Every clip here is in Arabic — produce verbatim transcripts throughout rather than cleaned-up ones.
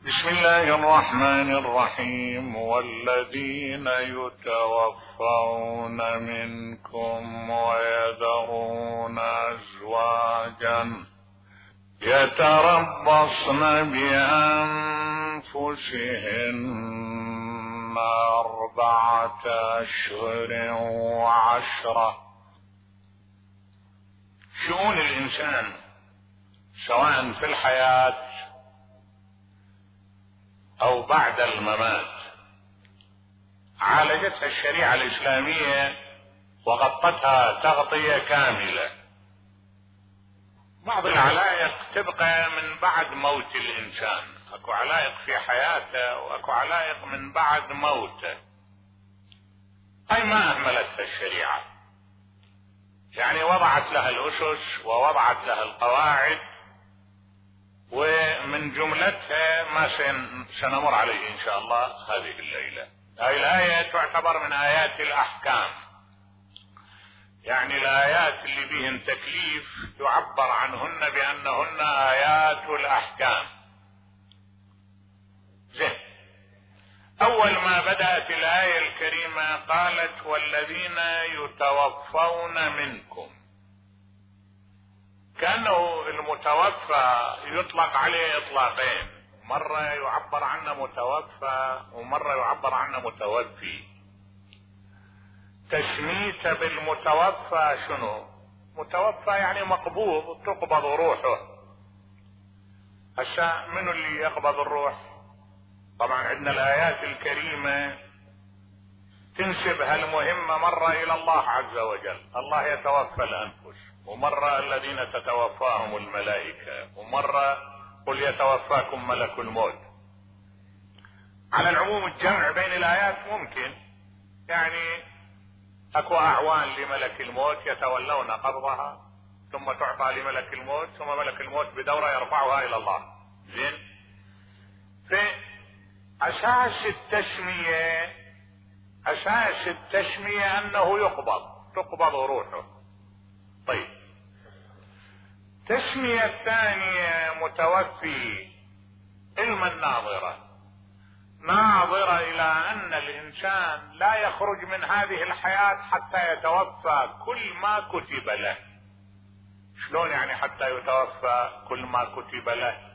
بسم الله الرحمن الرحيم. والذين يتوفون منكم ويذرون أزواجا يتربصن بأنفسهن أربعة أشهر وعشرة. شؤون الإنسان سواء في الحياة أو بعد الممات عالجتها الشريعة الإسلامية وغطتها تغطية كاملة. بعض العلائق تبقى من بعد موت الإنسان، أكو علائق في حياته وأكو علائق من بعد موته، هاي ما أهملتها الشريعة، يعني وضعت لها الأسس ووضعت لها القواعد، ومن جملتها ما سنمر عليه إن شاء الله هذه الليلة. هذه الآية تعتبر من آيات الأحكام، يعني الآيات اللي بهن تكليف يعبر عنهن بأنهن آيات الأحكام. زين، أول ما بدأت الآية الكريمة قالت والذين يتوفون منكم، كأنه المتوفى يطلق عليه إطلاقين، مرة يعبر عنه متوفى ومرة يعبر عنه متوفي. تسميته بالمتوفى شنو؟ متوفى يعني مقبوض، تقبض روحه. هسه من اللي يقبض الروح؟ طبعا عندنا الآيات الكريمة تنسب هالمهمة مرة إلى الله عز وجل، الله يتوفى الأنفس، ومرة الذين تتوفاهم الملائكة، ومرة قل يتوفاكم ملك الموت. على العموم الجمع بين الآيات ممكن، يعني أكو أعوان لملك الموت يتولون قبضها ثم تعطى لملك الموت، ثم ملك الموت بدورة يرفعها إلى الله. زين، في أساس التسمية أساس التسمية أنه يقبض، تقبض روحه. طيب، تسمية الثانية متوفي، علم الناظرة، ناظرة إلى أن الإنسان لا يخرج من هذه الحياة حتى يتوفى كل ما كتب له. شلون يعني حتى يتوفى كل ما كتب له؟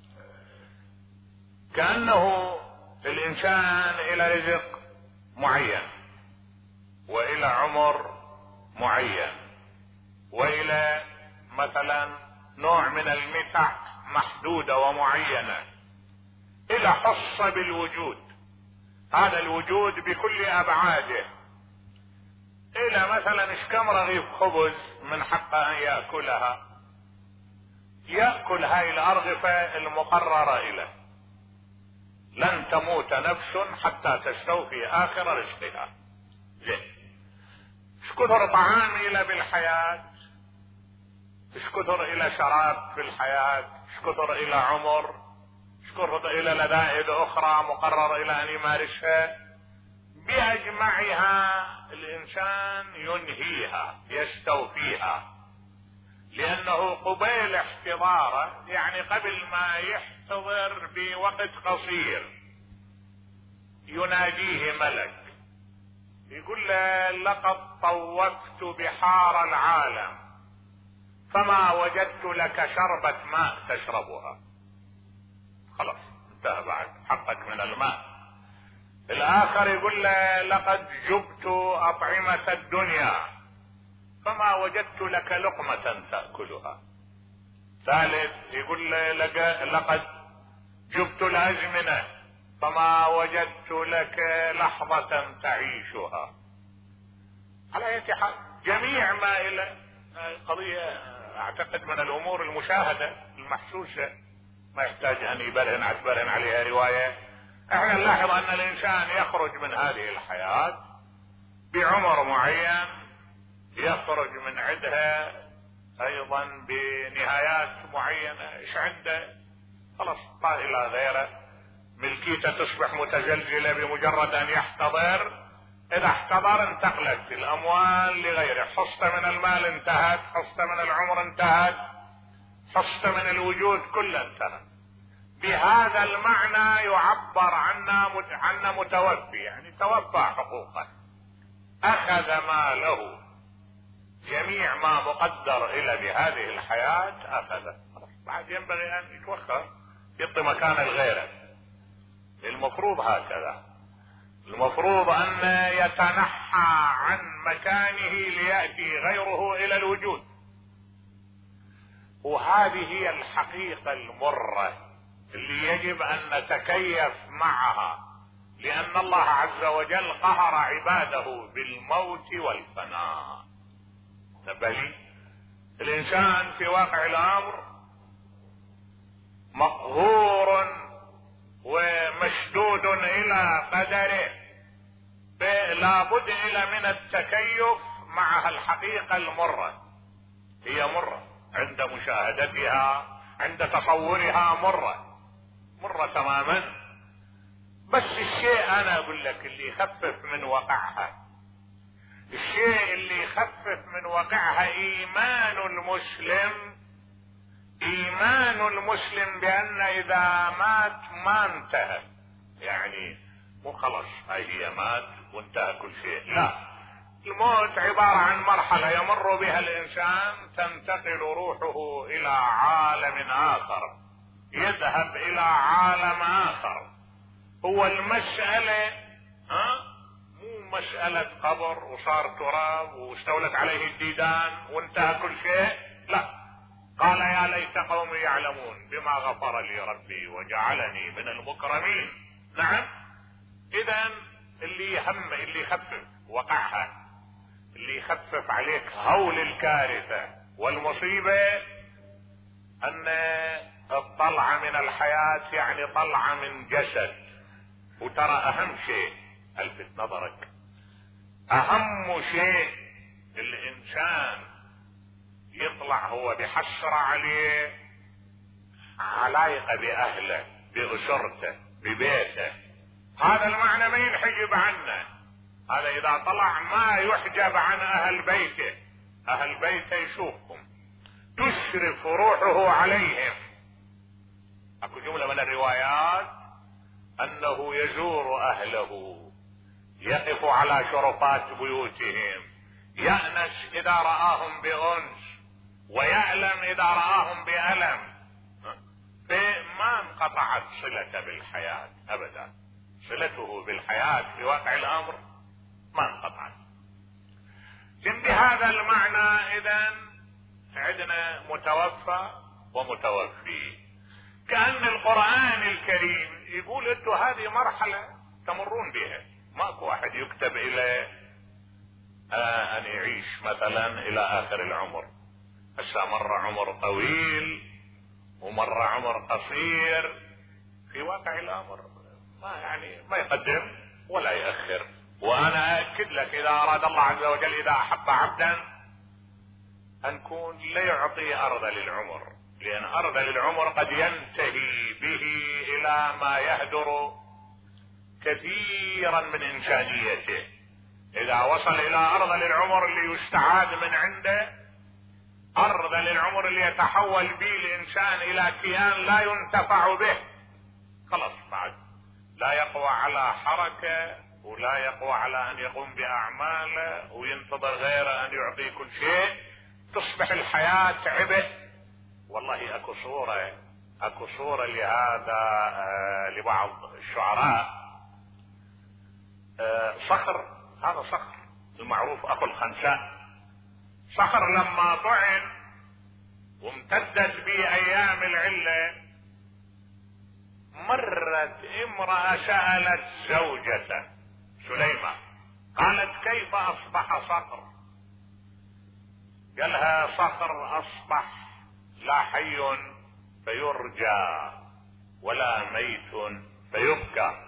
كأنه الإنسان إلى رزق معين، وإلى عمر معين، وإلى مثلا نوع من المتع محدودة ومعينة، إلى حصة بالوجود، هذا الوجود بكل أبعاده، إلى مثلا إشكم رغيف خبز من حقه أن يأكلها، يأكل هاي الأرغفة المقررة إليه. لن تموت نفس حتى تستوفي آخر رزقها. زين، ايش كثر طعام إلى بالحياة، ايش كثر إلى شراب في الحياة، ايش كثر إلى عمر، ايش كثر إلى لذائذ أخرى مقرر إلى أن يمارسها، بأجمعها الإنسان ينهيها يستوفيها، لأنه قبيل احتضاره، يعني قبل ما يحتضر بوقت قصير، يناديه ملك يقول له لقد طوفت بحار العالم فما وجدت لك شربة ماء تشربها. خلاص انتهى بعد حقك من الماء. الآخر يقول له لقد جبت أطعمة الدنيا فما وجدت لك لقمة تأكلها. ثالث يقول له لقد جبت الأزمنة فما وجدت لك لحظة تعيشها. على أي حال جميع ما إلى قضية أعتقد من الأمور المشاهدة المحسوسة، ما يحتاج أن يبرهن أتبرهن عليها رواية. احنا نلاحظ أن الإنسان يخرج من هذه الحياة بعمر معين، يخرج من عندها أيضا بنهايات معينة، إيش عنده خلاص طار إلى غيره، ملكيته تصبح متزلزلة بمجرد أن يحتضر. إذا احتضر انتقلت الأموال لغيره، حصة من المال انتهت، حصة من العمر انتهت، حصة من الوجود كله انتهى. بهذا المعنى يعبر عنا عنا متوفي، يعني توفى حقوقه، اخذ ماله، جميع ما مقدر الى بهذه الحياة اخذه، بعد ينبغي ان يتوخى يعطي مكان لغيره. المفروض هكذا، المفروض ان يتنحى عن مكانه ليأتي غيره الى الوجود. وهذه هي الحقيقة المرة اللي يجب ان نتكيف معها، لان الله عز وجل قهر عباده بالموت والفناء. بل الانسان في واقع الامر مقهور ومشدود الى قدره، لا بد الى من التكيف مع الحقيقة المرة. هي مرة عند مشاهدتها، عند تصورها مرة مرة تماما. بس الشيء انا اقول لك اللي يخفف من وقعها، الشيء اللي يخفف من وقعها ايمان المسلم، ايمان المسلم بان اذا مات ما انتهى، يعني مو خلاص هاي هي مات وانتهى كل شيء، لا، الموت عبارة عن مرحلة يمر بها الانسان تنتقل روحه الى عالم اخر، يذهب الى عالم اخر. هو المسألة ها مو مسألة قبر وصار تراب واستولت عليه الديدان وانتهى كل شيء، لا. قال يا ليت قومي يعلمون بما غفر لي ربي وجعلني من المكرمين. نعم، اذا اللي يهم، اللي يخفف وقعها، اللي يخفف عليك هول الكارثة والمصيبة، ان الطلعة من الحياة يعني طلعة من جسد. وترى اهم شيء الفت نظرك، اهم شيء الانسان يطلع هو بحسرة عليه علاقة باهله، باسرته، ببيته. هذا المعنى ما ينحجب عنه، هذا اذا طلع ما يحجب عن اهل بيته، اهل بيته يشوفهم، تشرف روحه عليهم. اكو جملة من الروايات انه يزور اهله، يقف على شرفات بيوتهم، يأنس اذا رآهم بأنس، ويألم اذا رآهم بألم. ما انقطعت صلته بالحياة ابدا، صلته بالحياة في واقع الامر ما انقطعت. بهذا المعنى اذا عندنا متوفى ومتوفي، كأن القرآن الكريم يقول انتوا هذه مرحلة تمرون بها، ماكو واحد يكتب الى آه ان يعيش مثلا الى اخر العمر. هسه مر عمر طويل ومر عمر قصير، في واقع الامر ما يعني ما يقدم ولا يأخر. وانا اكد لك اذا اراد الله عز وجل، اذا احب عبدا ان يكون لا يعطي ارض للعمر، لان ارض للعمر قد ينتهي به الى ما يهدر كثيرا من انسانيته. اذا وصل الى ارض للعمر ليستعاد من عنده، ارض للعمر ليتحول به الانسان الى كيان لا ينتفع به، خلاص بعد لا يقوى على حركة ولا يقوى على ان يقوم باعماله وينتظر غيره ان يعطيه كل شيء، تصبح الحياة عبء. والله اكو صورة اكو صورة لهذا آه لبعض الشعراء، آه صخر، هذا صخر المعروف اخو الخنساء. صخر لما طعن وامتدت به ايام العلة، مرت امرأة سألت زوجته سليمة، قالت كيف اصبح صخر؟ قالها صخر اصبح لا حي فيرجى ولا ميت فيبكى.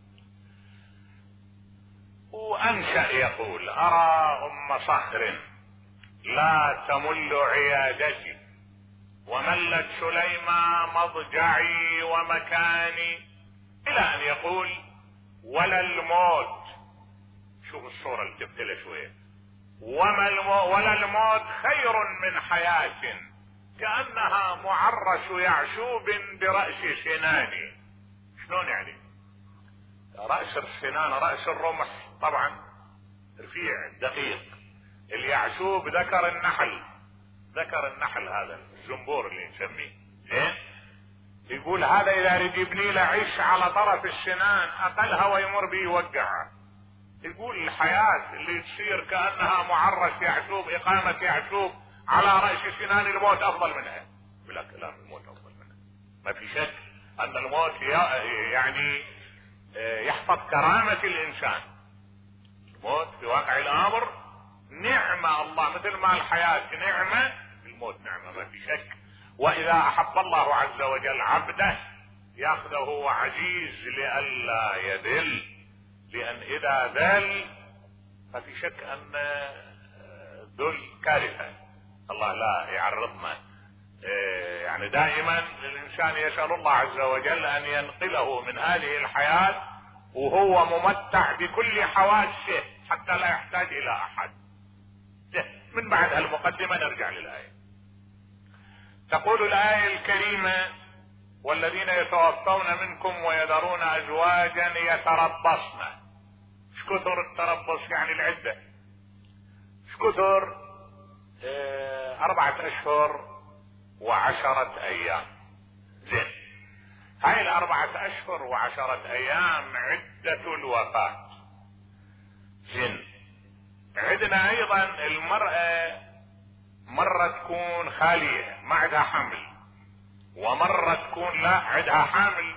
وانشأ يقول ارى ام صخر لا تمل عيادتي، وملت سليمة مضجعي ومكاني، الى ان يقول ولا الموت. شوف الصورة اللي جبتلها شوية، وما المو ولا الموت خير من حياة كأنها معرش يعشوب برأس سنان. شلون يعني؟ رأس السنان رأس الرمح طبعا رفيع دقيق. اليعشوب ذكر النحل، ذكر النحل هذا الزنبور اللي نسميه. زين؟ يقول هذا اذا يريد يبني له عش على طرف السنان اقل هوا يمر به يوقعها. يقول الحياة اللي تصير كأنها معرش يعشوب، اقامة يعشوب على رأس سنان، الموت افضل منها. بلا كلام الموت افضل منها، ما في شك ان الموت يعني يحفظ كرامة الانسان. الموت في واقع الامر نعمة الله، مثل ما الحياة نعمة الموت نعمة ما في شك. واذا احب الله عز وجل عبده ياخذه عزيز لئلا يذل، لان اذا ذل ما في شك ان ذل كارثة. الله لا يعرضنا. يعني دائما الانسان يسأل الله عز وجل ان ينقله من هذه الحياة وهو ممتع بكل حواسه حتى لا يحتاج الى احد. من بعد المقدمة نرجع للآية. تقول الآية الكريمة: والذين يتوفون منكم ويذرون أزواجا يتربصن. ايش كثر التربص؟ يعني العدة. ايش كثر؟ اه أربعة أشهر وعشرة أيام. زين، هاي الأربعة أشهر وعشرة أيام عدة الوفاة. زين، عندنا ايضا المرأة مرة تكون خالية ما عندها حمل، ومرة تكون لا عندها حامل،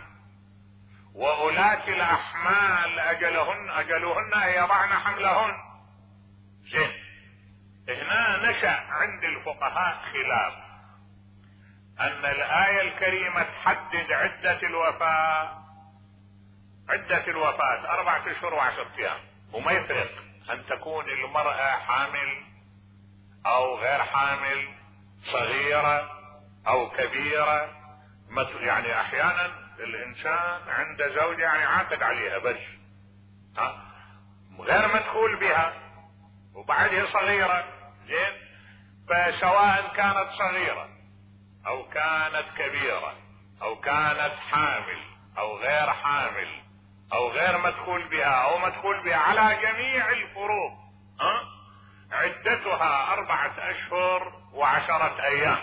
وأولات الأحمال أجلهن أجلهن أن يضعن حملهن. زين، هنا نشأ عند الفقهاء خلاف أن الآية الكريمة تحدد عدة الوفاة، عدة الوفاة أربعة أشهر وعشرة أيام، وما يفرق ان تكون المرأة حامل او غير حامل، صغيرة او كبيرة. يعني احيانا الانسان عنده زوجة يعني عاقد عليها بس ها غير مدخول بها وبعدها صغيرة. زين، فسواء كانت صغيرة او كانت كبيرة او كانت حامل او غير حامل او غير مدخول بها او مدخول بها، على جميع الفروض ها عدتها اربعة اشهر وعشرة ايام.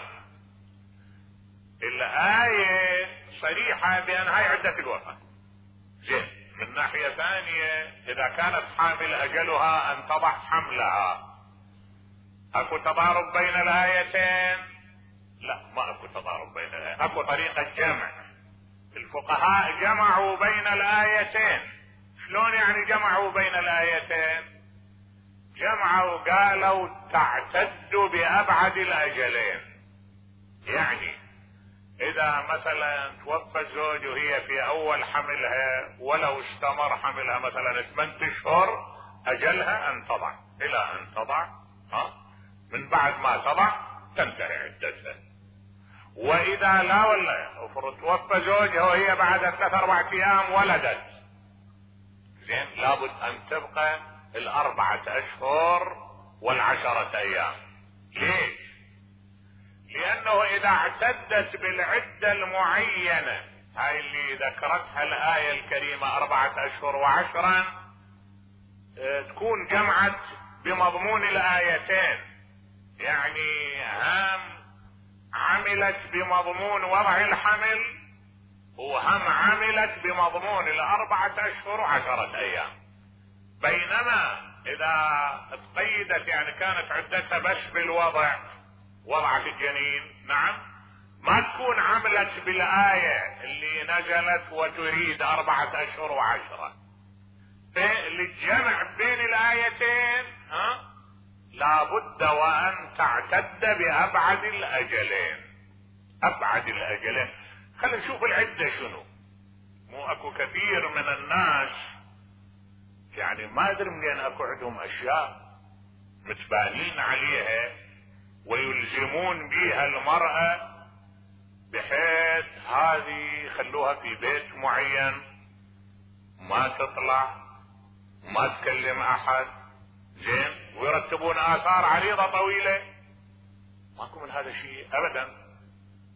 الآية صريحة بان هاي عدة الوفاة. زين، من ناحية ثانية اذا كانت حامل اجلها ان تضع حملها. اكو تضارب بين الايتين؟ لا، ما اكو تضارب بين الايتين، اكو طريقة جمع. الفقهاء جمعوا بين الآيتين. شلون يعني جمعوا بين الآيتين؟ جمعوا قالوا تعتد بأبعد الأجلين. يعني إذا مثلا توفى الزوج وهي في أول حملها ولو استمر حملها مثلا ثمانية أشهر، أجلها أن تضع إلى أن تضع ها من بعد ما تضع تنتهي عدتها. واذا لا ولا افرض توفى زوجها وهي بعد ثلاث اربع ايام ولدت، زين، لابد ان تبقى الاربعة اشهر والعشرة ايام. ليش؟ لانه اذا اعتدت بالعدة المعينة هاي اللي ذكرتها الاية الكريمة اربعة اشهر وعشرا، اه تكون جمعت بمضمون الايتين. يعني هم عملت بمضمون وضع الحمل وهم عملت بمضمون الاربعة اشهر وعشرة ايام. بينما اذا تقيدت يعني كانت عدتها بس بالوضع، وضعت الجنين، نعم، ما تكون عملت بالاية اللي نزلت وتريد اربعة اشهر وعشرة. فالجمع بين الايتين ها لابد وان تعتد بابعد الاجلين. ابعد الاجلين، خلينا نشوف العدة شنو. مو اكو كثير من الناس يعني ما ادري منين اكو عندهم اشياء متبانين عليها ويلزمون بها المرأة، بحيث هذه خلوها في بيت معين ما تطلع ما تكلم احد. زين، ويرتبون اثار عريضة طويلة. ماكو من هذا الشيء ابدا.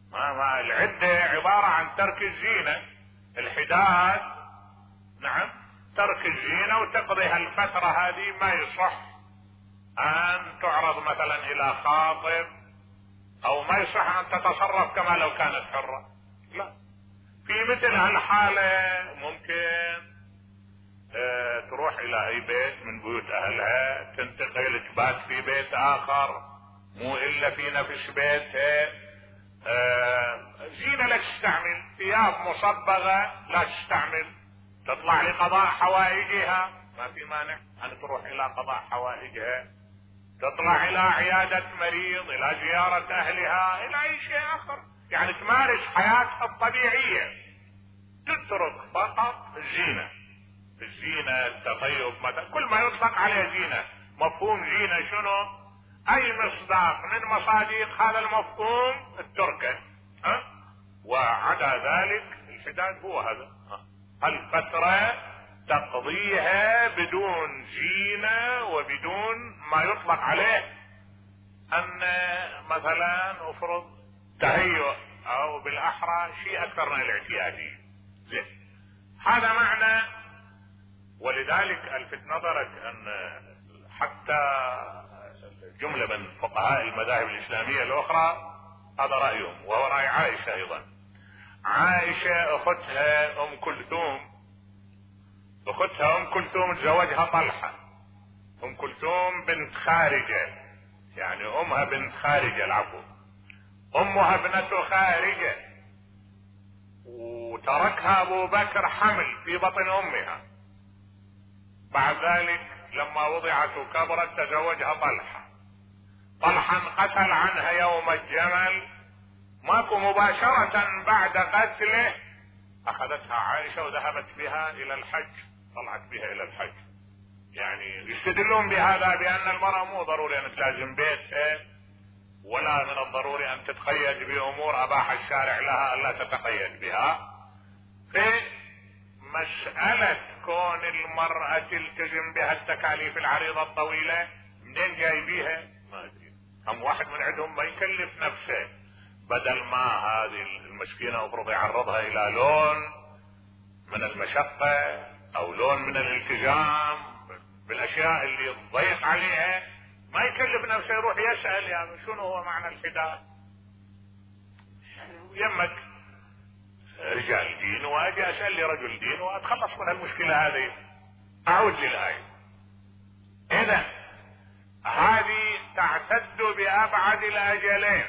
ما ما العدة عبارة عن ترك الزينة، الحداد نعم ترك الزينة وتقضي هالفترة هذه. ما يصح ان تعرض مثلا الى خاطب، او ما يصح ان تتصرف كما لو كانت حرة، لا. في مثل هالحالة ممكن اه تروح الى اي بيت من بيوت اهلها، تنتقل تبات في بيت اخر مو الا في نفس بيتها. اه زينة لا تستعمل، ثياب مصبغة لا تستعمل، تطلع لقضاء حوائجها ما في مانع ان تروح الى قضاء حوائجها، تطلع الى عيادة مريض، الى زيارة اهلها، الى اي شيء اخر، يعني تمارس حياتها الطبيعية، تترك فقط الزينة. الزينة التطيب مثلا كل ما يطلق عليه زينة. مفهوم زينة شنو؟ اي مصداق من مصادق هذا المفهوم التركة، ها؟ وعدا ذلك الحداد هو هذا، الفترة تقضيها بدون زينة وبدون ما يطلق عليه ان مثلا افرض تهيؤ او بالاحرى شيء اكثر من الاعتيادي. زين، هذا معنى. ولذلك الفت نظرك ان حتى جملة من فقهاء المذاهب الاسلامية الاخرى هذا رأيهم، وهو رأي عائشة ايضا. عائشة اختها ام كلثوم، اختها ام كلثوم تزوجها طلحة. ام كلثوم بنت خارجة، يعني امها بنت خارجة، العفو، امها ابنة خارجة، وتركها ابو بكر حمل في بطن امها. بعد ذلك لما وضعت وكبرت تزوجها طلحة. طلحة انقتل عنها يوم الجمل، ماكو مباشرة بعد قتله اخذتها عائشة وذهبت بها الى الحج، طلعت بها الى الحج. يعني يستدلون بهذا بان المرأة مو ضروري ان تلازم بيتها، ولا من الضروري ان تتقيد بامور اباح الشارع لها الا تتقيد بها. في مسألة كون المرأة تلتزم بها التكاليف العريضة الطويلة، منين جايبيها؟ ما ادري. هم واحد من عندهم ما يكلف نفسه بدل ما هذه المسكينة افرض يعرضها الى لون من المشقة او لون من الالتزام بالاشياء اللي تضيق عليها، ما يكلف نفسه يروح يسأل يعني شنو هو معنى الحداد. يمك رجال دين واجي اسأل لي رجل دين واتخلص من المشكلة هذه. اعود للآية. اذا هذه تعتد بابعد الاجلين.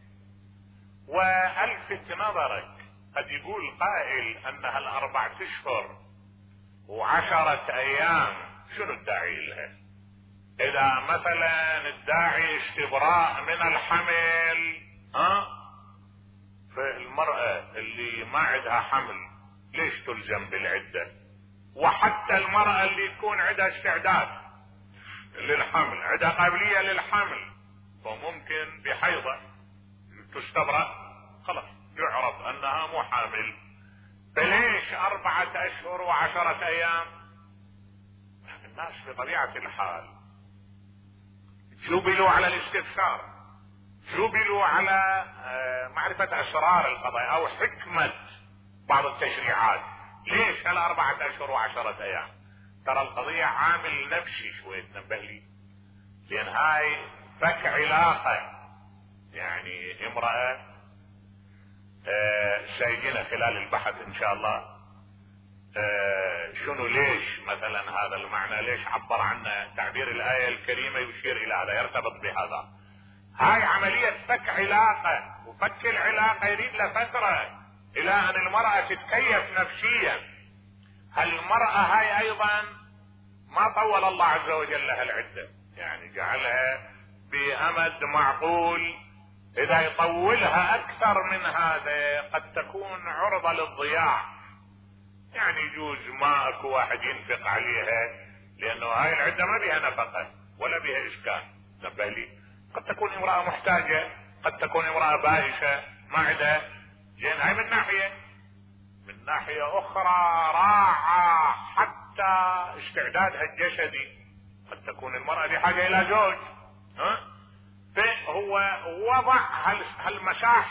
والفت نظرك، قد يقول قائل انها الاربعة اشهر وعشرة ايام، شنو الداعي لها؟ اذا مثلا الداعي استبراء من الحمل، ها، فالمرأة اللي ما عندها حمل ليش تلزم بالعدة؟ وحتى المرأة اللي يكون عندها استعداد للحمل، عندها قابلية للحمل، فممكن بحيضة تستبرأ خلاص يعرف انها مو حامل. فليش اربعة اشهر وعشرة ايام؟ الناس بطبيعة الحال جبلوا على الاستفسار، جبلوا على معرفة اسرار القضايا او حكمة بعض التشريعات. ليش هالاربعة اشهر وعشرة ايام؟ ترى القضية عامل نفسي شوية تنبه لي، لان هاي فك علاقة. يعني امرأة آه سيجينا خلال البحث ان شاء الله آه شنو ليش مثلا هذا المعنى، ليش عبر عنه تعبير الآية الكريمة يشير الى هذا، يرتبط بهذا. هاي عملية فك علاقة، وفك العلاقة يريد له فترة الى ان المرأة تتكيف نفسيا. هالمرأة هاي ايضا ما طول الله عز وجل لها العدة، يعني جعلها بامد معقول. اذا يطولها اكثر من هذا قد تكون عرضة للضياع، يعني يجوز ما اكو واحد ينفق عليها، لانه هاي العدة ما بها نفقة ولا بها اسكان. نبه لي، قد تكون امرأة محتاجة، قد تكون امرأة بائسة ما عندها. زين، هاي من ناحية. من ناحية اخرى راعى حتى استعدادها الجسدي، قد تكون المرأة بحاجة الى زوج، ها؟ فهو وضع هالمساحة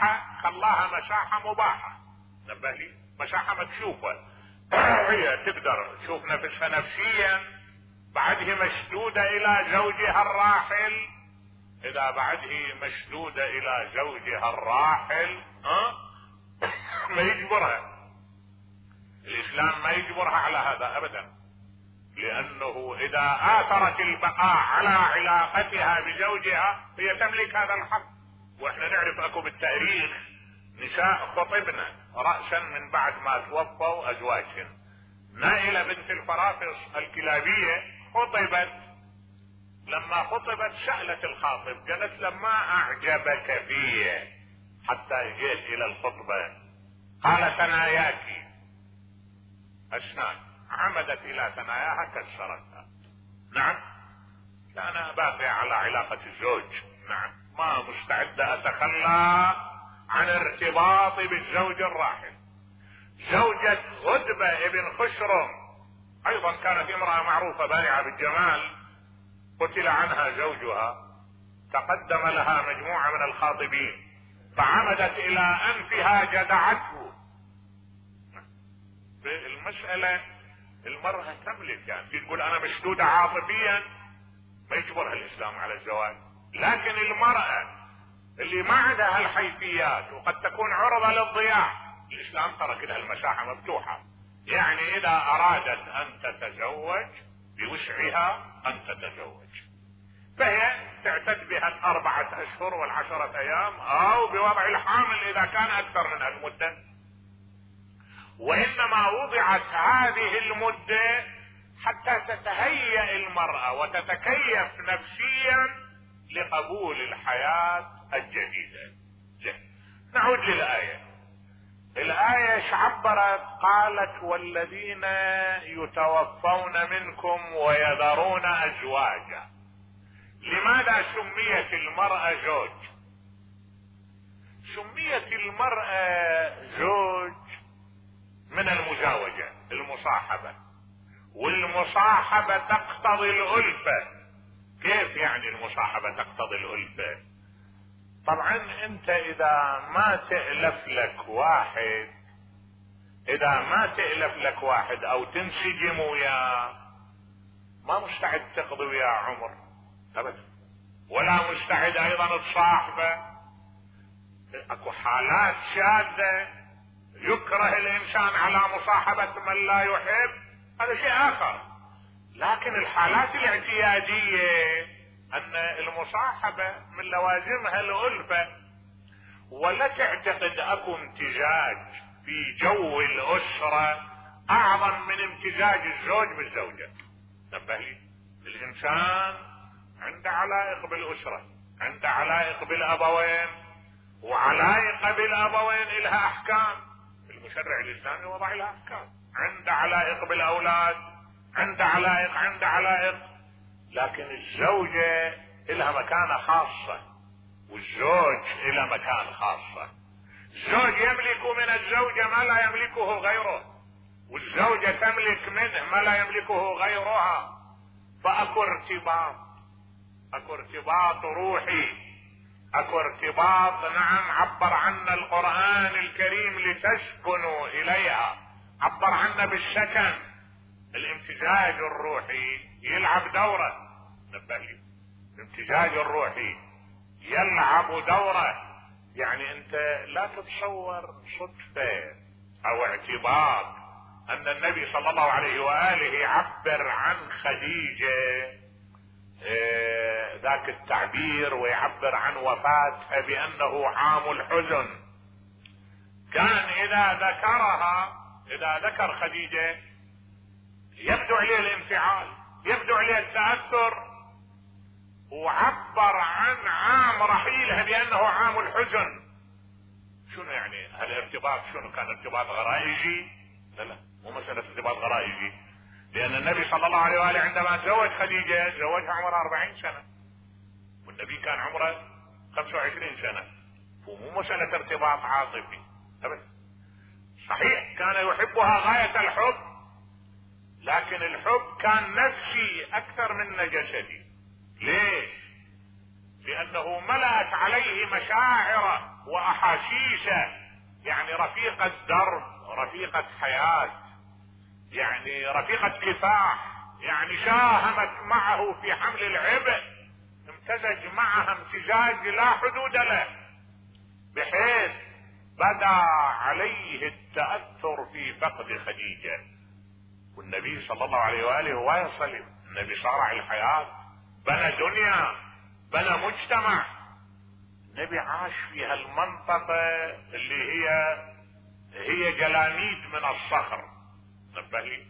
خلاها مشاحة مباحة. نبه لي، مشاحة مكشوفة هي تقدر تشوف نفسها نفسيا، بعد هي مشدودة الى زوجها الراحل. اذا بعد هي مشدودة الى زوجها الراحل ها ما يجبرها الاسلام، ما يجبرها على هذا ابدا، لانه اذا اثرت البقاء على علاقتها بزوجها هي تملك هذا الحق. واحنا نعرف اكو بالتاريخ نساء خطبنا رأسا من بعد ما توفوا ازواجهن. نائلة بنت الفرافص الكلابية خطبت، لما خطبت سألت الخاطب قالت له ما اعجبك فيه حتى جيت الى الخطبة؟ قال ثناياك اسنان، عمدت الى ثناياها كسرتها. نعم، لا انا باقي على علاقة الزوج، نعم ما مستعدة اتخلى عن ارتباطي بالزوج الراحل. زوجة غدبة ابن خشرم ايضا كانت امرأة معروفة بارعة بالجمال، قتل عنها زوجها، تقدم لها مجموعة من الخاطبين فعمدت الى انفها جدعته. المسألة المرأة تملك، يعني تقول انا مشدودة عاطفيا ما يجبرها الاسلام على الزواج، لكن المرأة اللي ما عندها الحيثيات وقد تكون عرضة للضياع الاسلام ترك لها المساحة مفتوحة. يعني اذا ارادت ان تتزوج بوسعها ان تتزوج، فهي تعتد بها الاربعة اشهر والعشرة ايام او بوضع الحامل اذا كان اكثر من المدة. وانما وضعت هذه المدة حتى تتهيأ المرأة وتتكيف نفسيا لقبول الحياة الجديدة. نعود للآية. الآية ايش عبرت؟ قالت والذين يتوفون منكم ويذرون ازواجا. لماذا سميت المرأة زوج؟ سميت المرأة زوج من المزاوجة، المصاحبة، والمصاحبة تقتضي الألفة. كيف يعني المصاحبة تقتضي الألفة؟ طبعا انت اذا ما تألف لك واحد اذا ما تألف لك واحد او تنسجم وياه ما مستعد تقضي وياه عمر ابدا، ولا مستعد ايضا تصاحبه. اكو حالات شاذة يكره الانسان على مصاحبة من لا يحب، هذا شيء اخر. لكن الحالات الاعتيادية ان المصاحبة من لوازمها الألفة، ولا تعتقد اكو امتزاج في جو الاسرة اعظم من امتزاج الزوج بالزوجة. نبه لي، الانسان عنده علائق بالاسرة، عنده علائق بالابوين، وعلائق بالابوين لها احكام، المشرع الاسلامي وضع لها احكام. عنده علائق بالاولاد، عنده علائق عنده علائق لكن الزوجة لها مكانة خاصة والزوج له مكان خاصة. الزوج يملك من الزوجة ما لا يملكه غيره، والزوجة تملك منه ما لا يملكه غيرها. فاكو ارتباط، اكو ارتباط روحي، اكو ارتباط نعم عبر عنا القرآن الكريم لتسكنوا اليها، عبر عنا بالسكن. الامتزاج الروحي يلعب دوره. نبه لي، الامتزاج الروحي يلعب دوره. يعني انت لا تتصور صدفة او اعتباط ان النبي صلى الله عليه وآله يعبر عن خديجة اه ذاك التعبير، ويعبر عن وفاتها بانه عام الحزن. كان اذا ذكرها اذا ذكر خديجة يبدو عليه الانفعال، يبدو عليه التأثر، وعبر عن عام رحيلها بانه عام الحزن. شنو يعني هالارتباط؟ شنو كان ارتباط غرائزي؟ لا لا، مو مسألة ارتباط غرائزي، لان النبي صلى الله عليه وآله عندما تزوج خديجة زوجها عمرها أربعين سنة، والنبي كان عمره خمسة وعشرين سنة، ومو مسألة ارتباط عاطفي ابدا. صحيح كان يحبها غاية الحب، لكن الحب كان نفسي اكثر من جسدي. ليش؟ لأنه ملأت عليه مشاعر وأحاسيس، يعني رفيقة درب، رفيقة حياة، يعني رفيقة كفاح، يعني شاهمت معه في حمل العبء، امتزج معها امتزاج لا حدود له، بحيث بدا عليه التأثر في فقد خديجة. والنبي صلى الله عليه وآله واصل، النبي صارع الحياة، بنى دنيا، بنى مجتمع. النبي عاش في هالمنطقة اللي هي هي جلاميد من الصخر، نبه لي،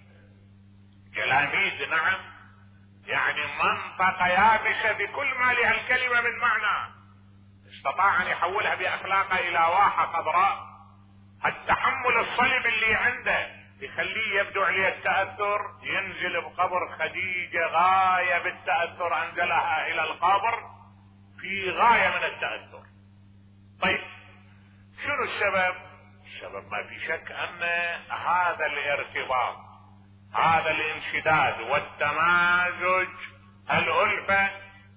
جلاميد، نعم، يعني منطقة يابسة بكل ما لها الكلمة من معنى. استطاع ان يحولها باخلاقه الى واحة خضراء. التحمل الصلب اللي عنده يخليه يبدو عليه التأثر، ينزل بقبر خديجة غاية بالتأثر، انزلها الى القبر في غاية من التأثر. طيب شنو السبب؟ السبب ما في شك ان هذا الارتباط، هذا الانشداد والتمازج، الألفة،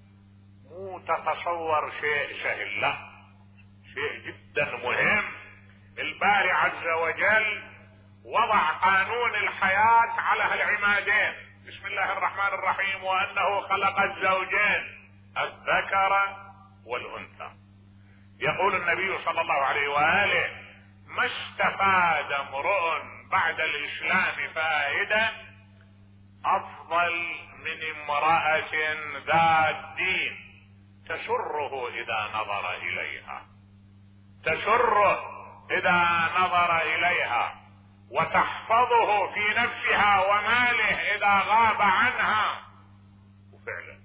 مو تتصور شيء سهل، لا، شيء جدا مهم. الباري عز وجل وضع قانون الحياة على هالعمادين، بسم الله الرحمن الرحيم، وأنه خلق الزوجين الذكر والأنثى. يقول النبي صلى الله عليه وآله: ما استفاد امرؤ بعد الإسلام فائدة أفضل من امرأة ذات دين تسره إذا نظر إليها، تسره إذا نظر إليها، وتحفظه في نفسها وماله إذا غاب عنها. وفعلا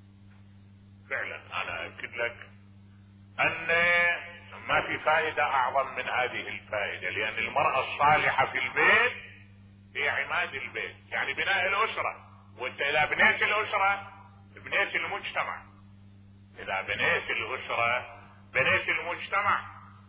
فعلا أنا أكد لك أن ما في فائدة أعظم من هذه الفائدة، لأن المرأة الصالحة في البيت هي عماد البيت، يعني بناء الأسرة. وانت إذا بنيت الأسرة بنيت المجتمع، إذا بنيت الأسرة بنيت المجتمع.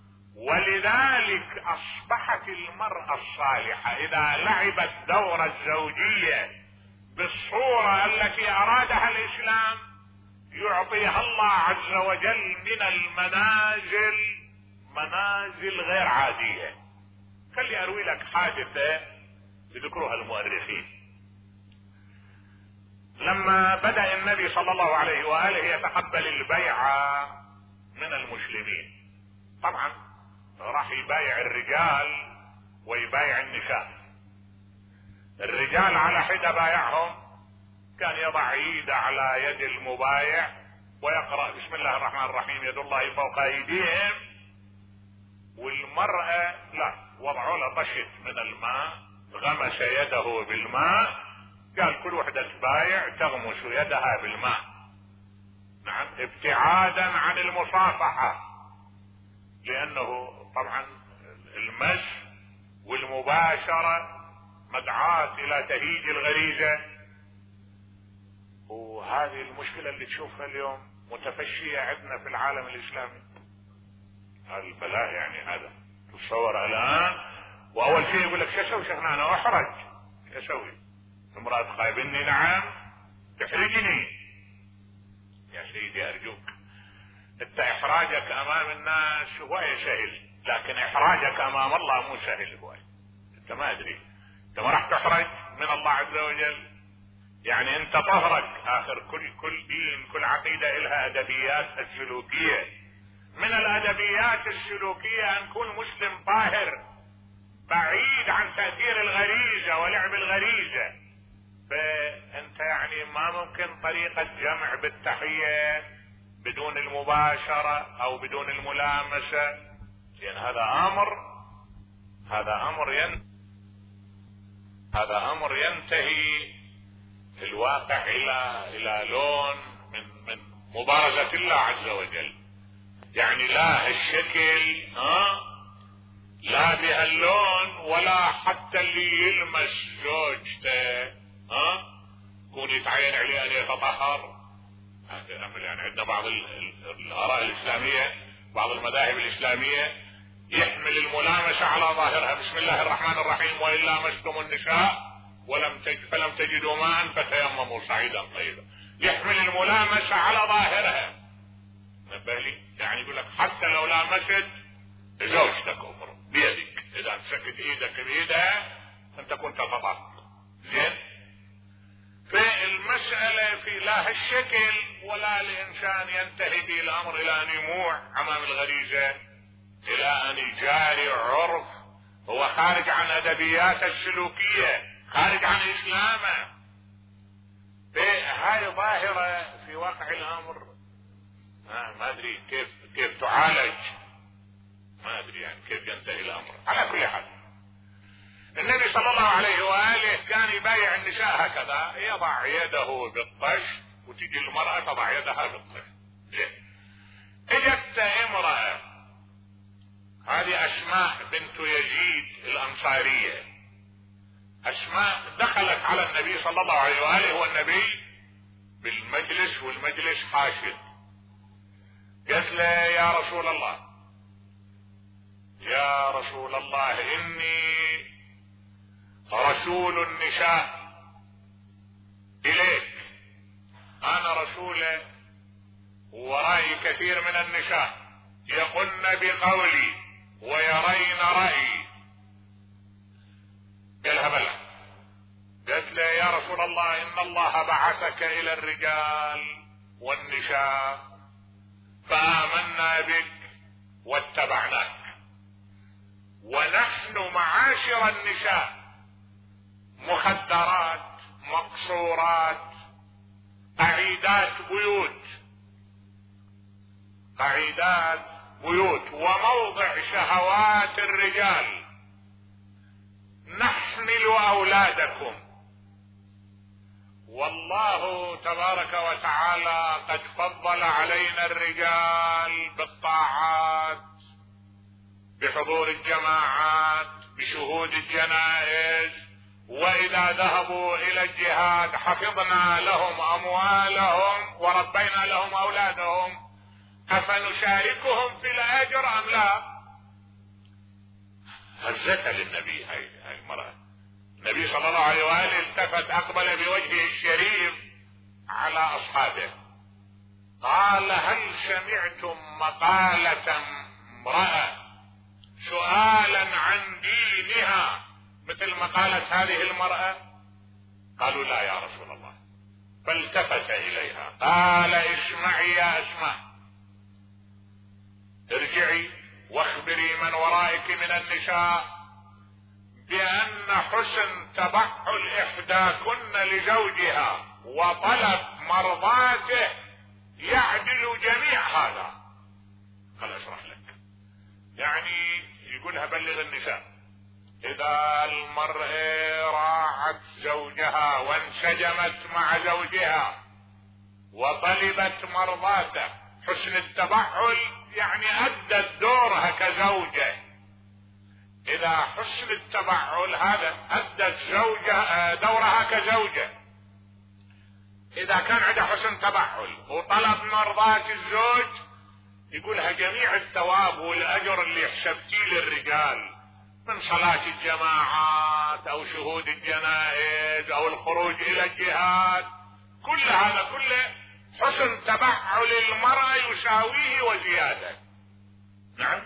ولذلك أصبحت المرأة الصالحة إذا لعبت دور الزوجية بالصورة التي أرادها الإسلام يعطيها الله عز وجل من المنازل منازل غير عادية. خلي أروي لك حادثة يذكرها المؤرخين. لما بدأ النبي صلى الله عليه وآله يتقبل البيعة من المسلمين، طبعا راح يبايع الرجال ويبايع النساء. الرجال على حدة بايعهم، كان يضع يده على يد المبايع ويقرأ بسم الله الرحمن الرحيم يد الله فوق أيديهم. والمرأة لا، وضعوا له طشت من الماء، غمس يده بالماء، قال كل وحدة تبايع تغمس يدها بالماء، نعم، ابتعادا عن المصافحة، لأنه طبعا المس والمباشرة مدعاة إلى تهيج الغريزة. وهذه المشكلة اللي تشوفها اليوم متفشية عندنا في العالم الإسلامي، هذا البلاء يعني. هذا تصور الآن، وأول شيء يقول لك شو أسوي شيخنا؟ أنا أحرج، شو أسوي؟ امرأة تخايبني، نعم، تحرجني. يا سيدي أرجوك، أنت إحراجك أمام الناس هواية سهل، لكن إحراجك أمام الله مو سهل هواية. أنت ما أدري، أنت ما راح تحرج من الله عز وجل. يعني أنت طهرك آخر كل كل دين، كل عقيدة إلها أدبيات السلوكية. من الأدبيات السلوكية أن تكون مسلم طاهر بعيد عن تأثير الغريزة ولعب الغريزة. فأنت يعني ما ممكن طريقة جمع بالتحية بدون المباشرة أو بدون الملامسة، لأن هذا أمر هذا أمر ين... هذا أمر ينتهي في الواقع إلى إلى لون من من مبارزة الله عز وجل. يعني لا الشكل، ها، لا بهاللون، ولا حتى اللي يلمس زوجته، ها، يكون يتعين عليه ان يتطهر. يعني عندنا بعض الاراء الاسلاميه، بعض المذاهب الاسلاميه يحمل الملامسه على ظاهرها، بسم الله الرحمن الرحيم، وان لامستم النساء ولم تجد فلم تجدوا ماء فتيمموا صعيدا طيبا. يحمل الملامسه على ظاهرها، تنبه لي؟ يعني يقول لك حتى لو لامست زوجتك اخرى بيدك، اذا مسكت ايدك بايدها انت كنت خطأت. زين؟ فالمسألة في لا هالشكل ولا الانسان ينتهي به الامر الى ان يموع امام الغريزة، الى ان يجاري عرف هو خارج عن ادبياته السلوكية، خارج عن اسلامه. هاي ظاهرة في واقع الامر آه ما ادري كيف كيف تعالج، ما ادري يعني كيف ينتهي الامر. على كل حال النبي صلى الله عليه واله كان يبايع النساء هكذا، يضع يده بالطشت وتجي المرأة تضع يدها بالطشت. زين، اجت امرأة هذه اسماء بنت يزيد الانصارية، اسماء دخلت على النبي صلى الله عليه واله والنبي بالمجلس والمجلس حاشد. قالت له يا رسول الله يا رسول الله اني رسول النساء اليك، انا رسول ورائي كثير من النساء يقن بقولي ويرين رأيي. قالها بلى. قالت له يا رسول الله ان الله بعثك الى الرجال والنساء فآمنا بك واتبعناك، ونحن معاشر النساء مخدرات مقصورات قعيدات بيوت قعيدات بيوت وموضع شهوات الرجال، نحمل اولادكم، والله تبارك وتعالى قد فضل علينا الرجال بالطاعات، بحضور الجماعات، بشهود الجنائز، واذا ذهبوا الى الجهاد حفظنا لهم اموالهم وربينا لهم اولادهم، افنشاركهم في الاجر ام لا؟ هزتها للنبي هاي هاي المرأة. النبي صلى الله عليه واله التفت اقبل بوجهه الشريف على اصحابه قال هل سمعتم مقالة امرأة سؤالا عن دينها مثل مقالة هذه المرأة؟ قالوا لا يا رسول الله. فالتفت اليها قال اسمعي يا اسماء، ارجعي واخبري من ورائك من النساء بان حسن تبعل احداكن لزوجها وطلب مرضاته يعدل جميع هذا. خل اشرح لك. يعني يقولها بلغ النساء اذا المرأة راعت زوجها وانسجمت مع زوجها وطلبت مرضاته، حسن التبعل يعني ادت دورها كزوجة. اذا حسن التبعل هذا ادت زوجة دورها كزوجة، اذا كان عندها حسن تبعل وطلب مرضات الزوج يقولها جميع الثواب والاجر اللي حسبتيه للرجال من صلاة الجماعات او شهود الجنائز او الخروج الى الجهاد، كل هذا كله حسن تبعل المرأة يساويه وزيادة. نعم.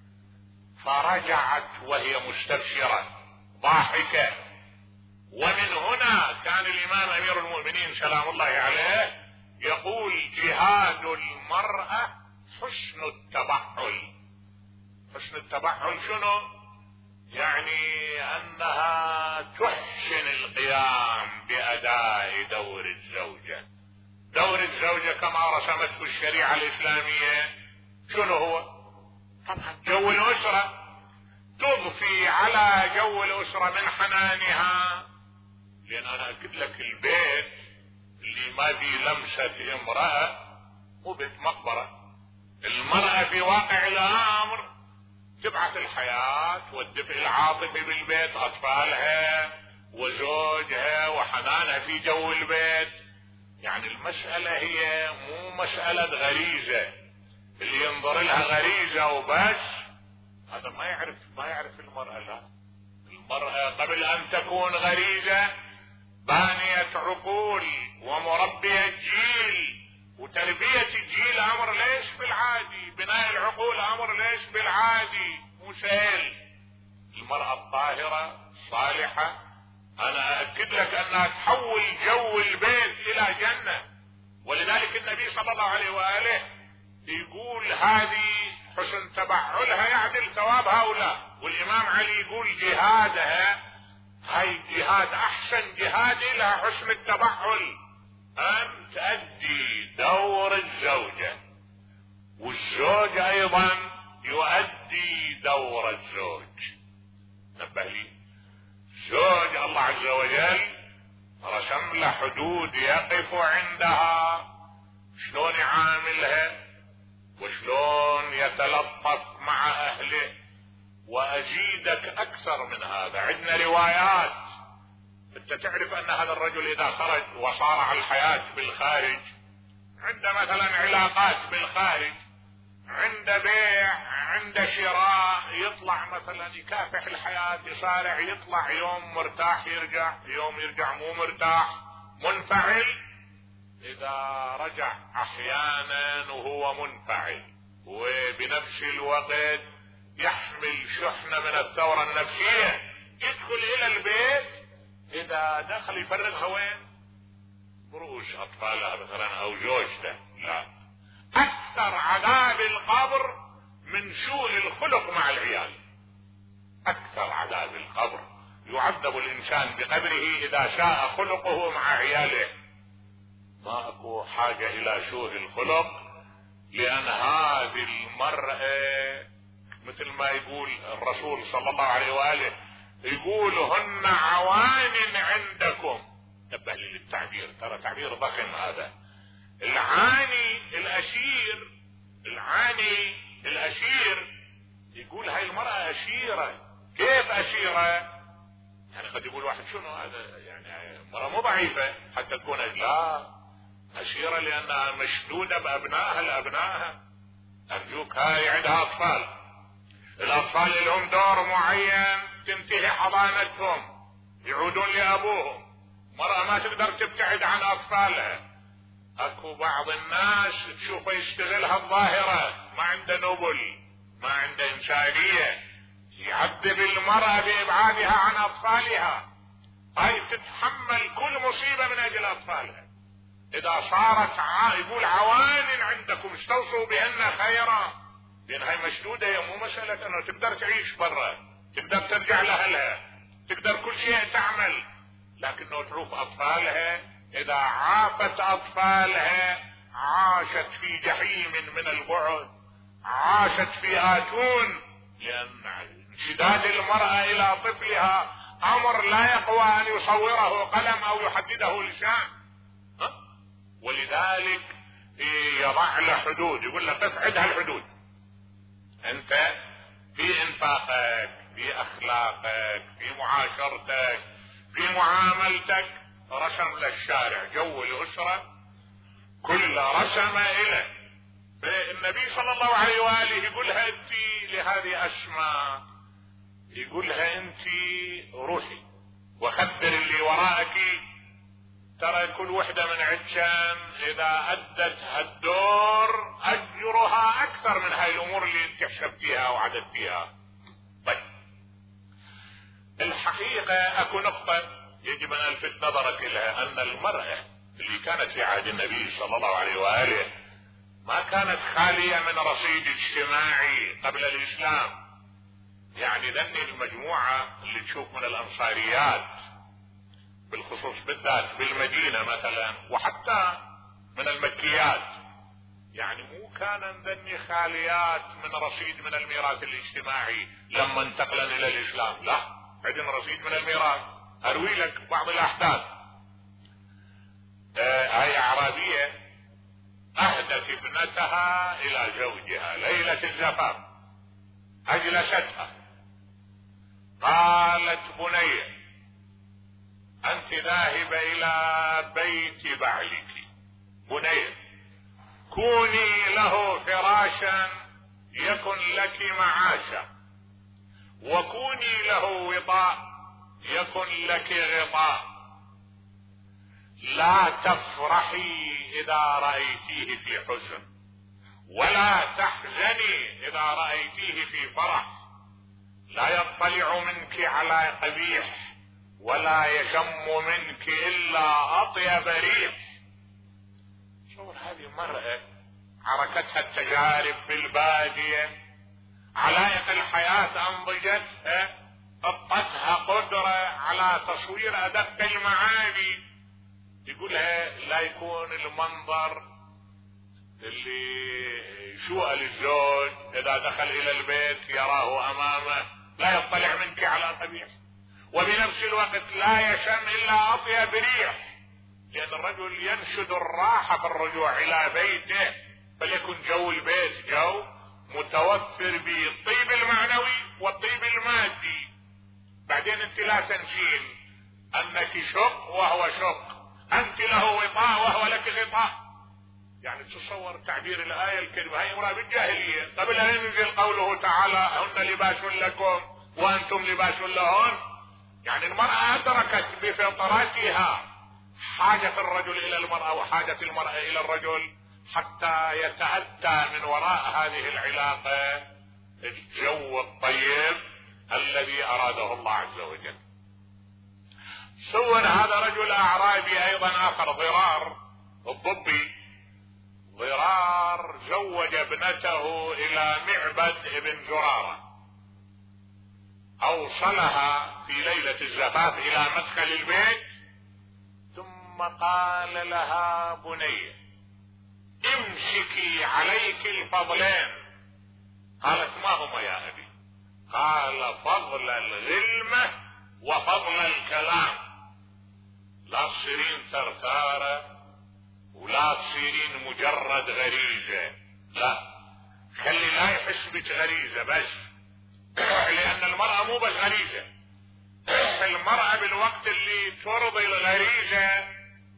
فرجعت وهي مستبشرة ضاحكة. ومن هنا كان الامام امير المؤمنين سلام الله عليه يقول جهاد المرأة حسن التبعل. حسن التبعل شنو؟ يعني انها تحسن القيام باداء دور الزوجة. دور الزوجة كما رسمته الشريعة الاسلامية شنو هو؟ طبعا جو الاسرة، تضفي على جو الاسرة من حنانها، لان انا اكد لك البيت اللي ما في لمسة امرأة هو بيت مقبرة. المرأة في واقع الامر تبعث الحياة والدفء العاطفي بالبيت، اطفالها وزوجها وحنانها في جو البيت. يعني المسألة هي مو مسألة غريزة، اللي ينظر لها غريزة وبس هذا ما يعرف ما يعرف المرأة. لا، المرأة قبل ان تكون غريزة بانية عقول ومربية جيل وتربية الجيل امر ليش بالعادي، بناء العقول امر ليش بالعادي، مو سهل. المرأة الطاهرة الصالحة انا اكد لك انها تحول جو البيت الى جنة. ولذلك النبي صلى الله عليه وآله يقول هذه حسن تبعلها يعدل ثواب هؤلاء. والامام علي يقول جهادها هاي الجهاد احسن جهاد لها حسن التبعل، ان تؤدي دور الزوجة، والزوج ايضا يؤدي دور الزوج. نبه لي، زوج الله عز وجل رسم له حدود يقف عندها، شلون يعاملها وشلون يتلطف مع اهله. وازيدك اكثر من هذا، عندنا روايات انت تعرف ان هذا الرجل اذا خرج وصارع الحياة بالخارج، عند مثلا علاقات بالخارج، عند بيع، عند شراء، يطلع مثلا يكافح الحياة، يصارع، يطلع يوم مرتاح يرجع، يوم يرجع مو مرتاح منفعل. اذا رجع احيانا وهو منفعل وبنفس الوقت يحمل شحنة من الثورة النفسية، يدخل الى البيت، اذا دخل يفرغها وين؟ بروش اطفالها مثلا او زوجته. لا، اكثر عذاب القبر من سوء الخلق مع العيال. اكثر عذاب القبر يعذب الانسان بقبره اذا ساء خلقه مع عياله. ما اكو حاجة الى سوء الخلق، لان هذه المرأة مثل ما يقول الرسول صلى الله عليه وآله، يقول هن عوان عندكم. نبه لي للتعبير، ترى تعبير ضخم هذا. العاني الاشير، العاني الاشير يقول هاي المرأة اشيرة. كيف اشيرة؟ يعني قد يقول واحد شنو هذا، يعني مرأة مو ضعيفة حتى تكون، لا، اشيرة لانها مشدودة بابنائها لابنائها. ارجوك هاي عندها اطفال، الاطفال لهم دور معين، تنتهي حضانتهم يعودون لابوهم. مرأة ما تقدر تبتعد عن اطفالها. اكو بعض الناس تشوفه يشتغلها الظاهرة، ما عنده نبل، ما عنده انسانية، يعذب المرأة بابعادها عن اطفالها. هاي تتحمل كل مصيبة من اجل اطفالها. اذا صارت ع... يقول عوان عندكم استوصوا بهن خيرا، لان هاي مشدودة، هي مو مسألة انه تقدر تعيش برا، تقدر ترجع لاهلها، تقدر كل شيء تعمل، لكنه تعوف اطفالها. اذا عافت اطفالها عاشت في جحيم من البعد، عاشت في آتون، لان انشداد المرأة الى طفلها امر لا يقوى ان يصوره قلم او يحدده لسان. ولذلك يضع له حدود، يقول له بس عندها الحدود. انت في انفاقك، في اخلاقك، في معاشرتك، في معاملتك، رسم للشارع جو الاسرة كل رسم اليه. فالنبي صلى الله عليه وآله يقولها انت لهذه اسماء، يقولها انت روحي وخبر اللي وراءك، ترى كل وحدة من عدشان اذا ادت هالدور اجرها اكثر من هاي الامور اللي انت حسبتيها وعددتيها. طيب، الحقيقة اكو نقطة يجب ان الفت نظرك لها، ان المرأة اللي كانت في عهد النبي صلى الله عليه وآله ما كانت خالية من رصيد اجتماعي قبل الاسلام. يعني ذني المجموعة اللي تشوف من الانصاريات بالخصوص بالذات بالمدينة مثلا، وحتى من المكيات، يعني مو كان ذني خاليات من رصيد من الميراث الاجتماعي لما انتقلن الى الاسلام، لا، عندنا رصيد من الميراث. اروي لك بعض الاحداث. آه هاي اعرابية اهدت ابنتها الى زوجها ليلة الزفاف، اجلستها قالت بني انت ذاهبة الى بيت بعلك، بني كوني له فراشا يكن لك معاشا، وكوني له وطاء يكن لك غطاء، لا تفرحي اذا رأيتيه في حزن، ولا تحزني اذا رأيتيه في فرح. لا يطلع منك على قبيح، ولا يشم منك الا اطيب ريح. شوف هذه مرأة حركتها التجارب بالبادية، علائق الحياة انضجتها، اعطتها قدرة على تصوير ادق المعاني. يقولها لا يكون المنظر اللي سؤال الزوج اذا دخل الى البيت يراه امامه لا يطلع منك على قبيح، وبنفس الوقت لا يشم الا اطيب ريح، لان الرجل ينشد الراحة في الرجوع الى بيته، فليكن جو البيت جو متوفر بالطيب المعنوي والطيب المادي. بعدين انت لا تنسين انك شق وهو شق، انت له وطاء وهو لك غطاء. يعني تصور تعبير الآية الكريمة، هي امرأة بالجاهلية قبل ان ينزل قوله تعالى هن لباس لكم وانتم لباس لهن. يعني المرأة ادركت بفطرتها حاجة الرجل الى المرأة وحاجة المرأة الى الرجل، حتى يتأتى من وراء هذه العلاقة الجو الطيب الذي اراده الله عز وجل. صور هذا رجل اعرابي ايضا اخر، ضرار الضبي. ضرار زوج ابنته الى معبد ابن زرارة، اوصلها في ليلة الزفاف الى مدخل البيت، ثم قال لها بني امسكي عليك الفضلين. قالت ما هما يا ابي؟ قال فضل الغلمة وفضل الكلام. لا تصيرين ثرثارة ولا تصيرين مجرد غريزة، لا، خلي لا يحس بك غريزة بس، لان المرأة مو بس غريزة، المرأة بالوقت اللي ترضي الغريزة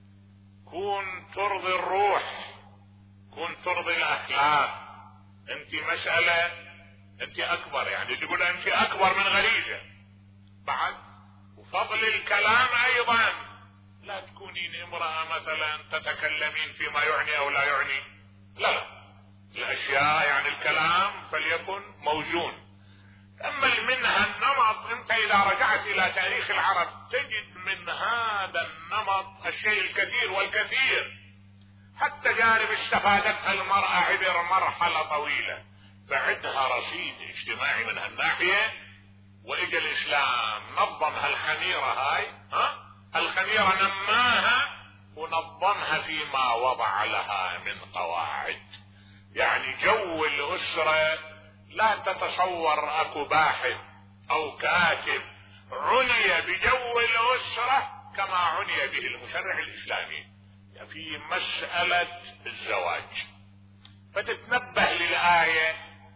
كون ترضي الروح، كون ترضي الاخلاق. انت مسألة انت اكبر، يعني تقول انت اكبر من غريزة بعد. وفضل الكلام ايضا، لا تكونين امرأة مثلا تتكلمين فيما يعني او لا يعني، لا لا، الاشياء يعني الكلام فليكن موزون. تأمل منها النمط، انت اذا رجعت الى تاريخ العرب تجد من هذا النمط الشيء الكثير والكثير. حتى جانب استفادتها المرأة عبر مرحلة طويلة، فعدها رصيد اجتماعي من هالناحية. واجا الاسلام نظم هالخميرة هاي، ها الخميرة نماها ونظمها فيما وضع لها من قواعد. يعني جو الاسرة لا تتصور اكو باحث او كاتب عني بجو الاسرة كما عني به المشرع الاسلامي في مسألة الزواج. فتتنبه للآية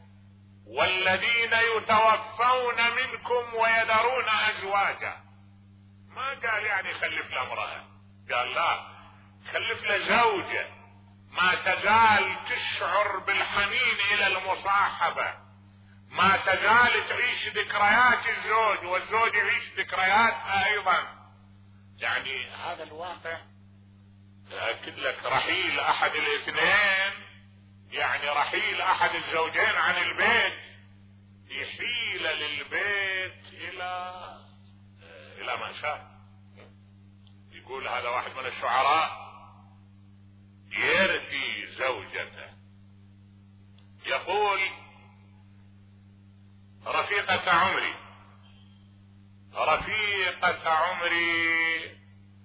والذين يتوفون منكم ويذرون ازواجا. ما قال يعني خلف له امرأة، قال لا، خلف له زوجة ما تزال تشعر بالحنين الى المصاحبة، ما تزال تعيش ذكريات الزوج والزوج يعيش ذكرياتها ايضا. يعني هذا الواقع أكد لك رحيل احد الاثنين، يعني رحيل احد الزوجين عن البيت يحيل للبيت الى الى ما شاء. يقول هذا واحد من الشعراء يرثي زوجته، يقول رفيقة عمري رفيقة عمري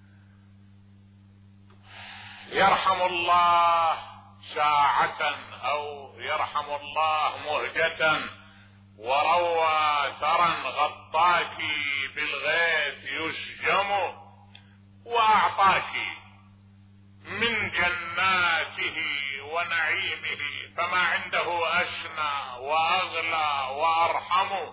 يرحم الله ساعة او يرحم الله مهجة، وروى ثرى غطاك بالغيث يسجم، واعطاك من جناته ونعيمه فما عنده اسنى واغلى وارحم.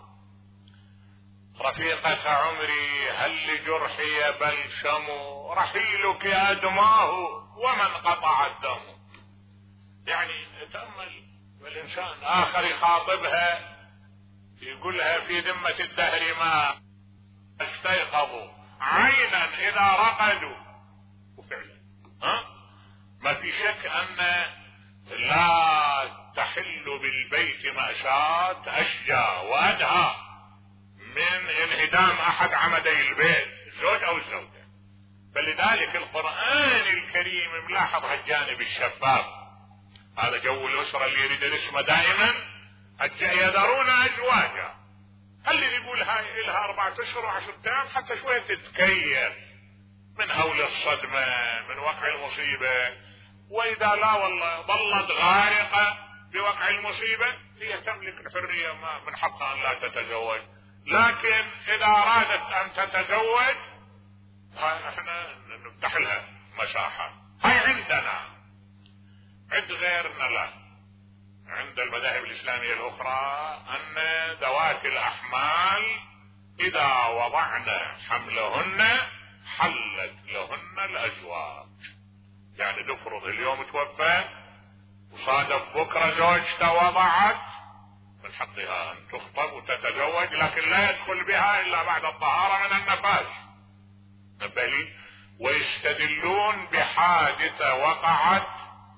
رفيقة عمري هل لجرحي بلشم، رحيلك ادماه ومن قطع الدم. يعني تأمل الانسان اخر يخاطبها يقولها في ذمة الدهر ما استيقظوا عينا اذا رقدوا، وفعلا ها ما في شك ان لا تحل بالبيت مأساة اشجى وادهى من انهدام احد عمدي البيت، الزوج او الزوجة. فلذلك القرآن الكريم ملاحظ هالجانب الشفاف. هذا جو الاسرة اللي يريد الاسم دائما، يذرون ازواجا. اللي يقول هاي لها اربعة اشهر وعشرة ايام حتى شوية تتكيف من هول الصدمة، من وقع المصيبة. واذا لا والله ظلت غارقة بوقع المصيبة، هي تملك الحرية، ما من حقها ان لا تتزوج. لكن اذا ارادت ان تتزوج هاي احنا نفتح لها مساحة. هاي عندنا، عند غيرنا لا. عند المذاهب الاسلامية الاخرى ان ذوات الاحمال اذا وضعن حملهن حلت لهن الازواج. يعني نفرض اليوم توفى وصادف بكرة زوجته وضعت، من حقها ان تخطب وتتزوج، لكن لا يدخل بها الا بعد الطهارة من النفاس. نبهلي. ويستدلون بحادثة وقعت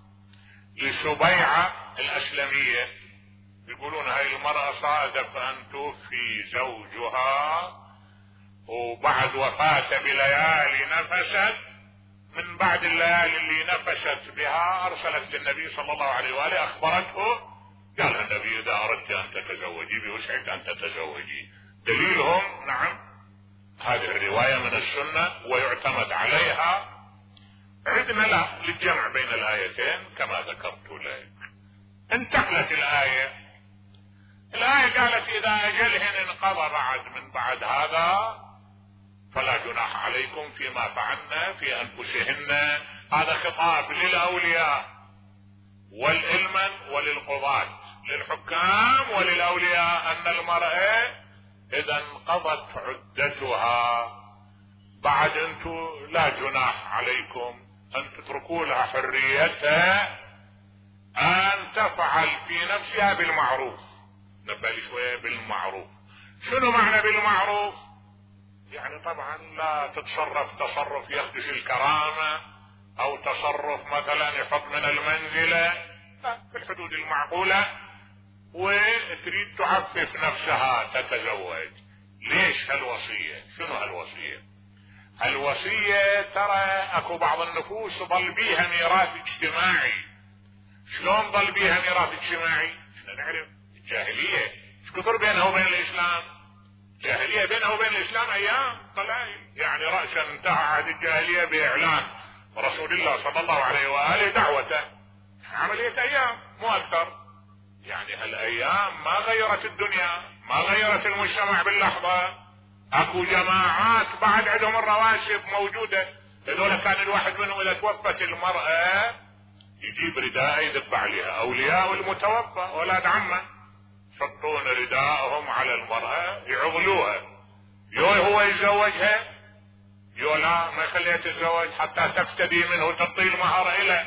لسبيعة الاسلمية، يقولون هاي المرأة صادف ان توفي زوجها وبعد وفاته بليالي نفست، من بعد الليالي اللي نفست بها ارسلت للنبي صلى الله عليه وآله اخبرته، قال النبي اذا اردت ان تتزوجي بوسعك ان تتزوجي. دليلهم نعم هذه الرواية من السنة ويعتمد عليها. عندنا لا للجمع بين الايتين كما ذكرت لك. انتقلت الاية، الاية قالت اذا اجلهن انقضى بعد من بعد هذا فلا جناح عليكم فيما فعلنا في انفسهن. هذا خطاب للاولياء والإلمن وللقضاة، للحكام وللاولياء، ان المرأة اذا انقضت عدتها بعد انتو لا جناح عليكم ان تتركوا لها حريتها ان تفعل في نفسها بالمعروف. نبالي شوية بالمعروف. شنو معنى بالمعروف؟ يعني طبعا لا تتصرف تصرف يخدش الكرامة او تصرف مثلا يحط من المنزلة، لا، في الحدود المعقولة، وتريد تعفف نفسها تتزوج. ليش هالوصية؟ شنو هالوصية؟ هالوصية ترى اكو بعض النفوس ظل بيها ميراث اجتماعي. شلون ظل بيها ميراث اجتماعي؟ احنا نعرف الجاهلية ايش كثر بينها وبين الاسلام. الجاهلية بينها وبين الاسلام ايام قلائل، يعني رأسا انتهى عهد الجاهلية باعلان رسول الله صلى الله عليه وآله دعوته، عملية ايام مو اكثر. يعني هالايام ما غيرت الدنيا، ما غيرت المجتمع باللحظة. اكو جماعات بعد عندهم الرواسب موجودة، هذول كان الواحد منهم اذا توفت المرأة يجيب رداء يدب عليها، اولياء المتوفى اولاد عمه يحطون رداءهم على المرأة يعضلوها، يو هو يتزوجها يو لا ما يخليها تتزوج حتى تفتدي منه تعطي المهر الى